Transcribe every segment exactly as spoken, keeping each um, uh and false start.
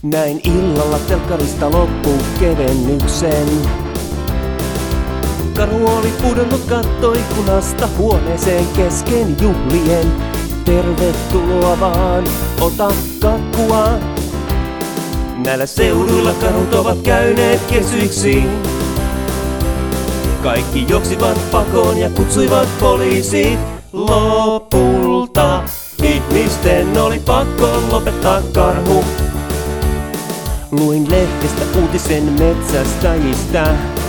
Näin illalla telkkarista loppuun kevennyksen. Karhu oli pudonnut kattoikkunasta huoneeseen kesken juhlien. Tervetuloa vaan, ota kakkua. Näillä seuduilla karhut ovat käyneet kesyiksi. Kaikki joksivat pakoon ja kutsuivat poliisit. Lopulta ihmisten oli pakko lopettaa karhu. Luin lehdestä uutisen metsästäjistä.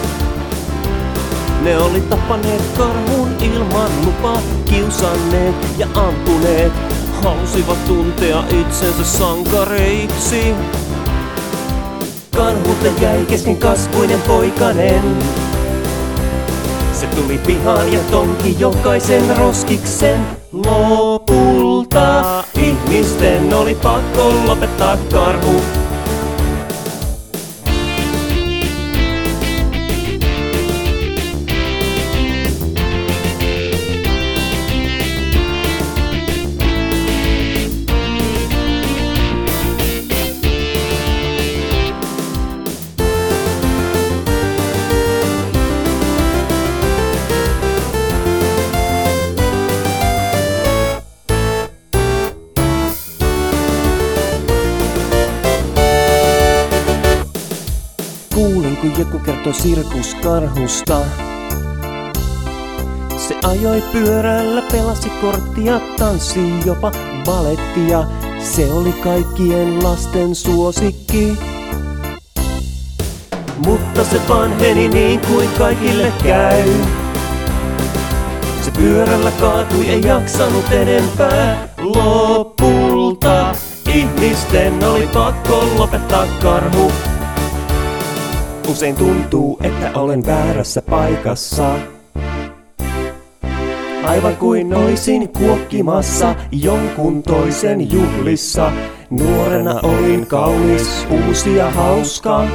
Ne oli tappaneet karhun ilman lupaa, kiusanneet ja ampuneet. Halusivat tuntea itsensä sankareiksi. Karhulta jäi kesken kasvuinen poikanen. Se tuli pihaan ja tonki jokaisen roskiksen. Lopulta ihmisten oli pakko lopettaa karhu. Kuulin, kun joku kertoi sirkuskarhusta. Se ajoi pyörällä, pelasi korttia, tanssi jopa balettia. Se oli kaikkien lasten suosikki. Mutta se vanheni niin kuin kaikille käy. Se pyörällä kaatui, ei jaksanut enempää. Lopulta ihmisten oli pakko lopettaa karhu. Usein tuntuu, että olen väärässä paikassa. Aivan kuin olisin kuokkimassa jonkun toisen juhlissa. Nuorena olin kaunis, uusi ja hauska.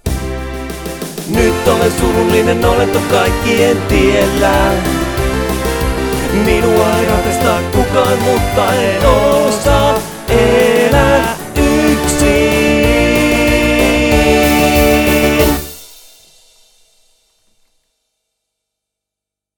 Nyt olen surullinen olento kaikkien tiellä. Minua ei rakasta kukaan, mutta en osaa.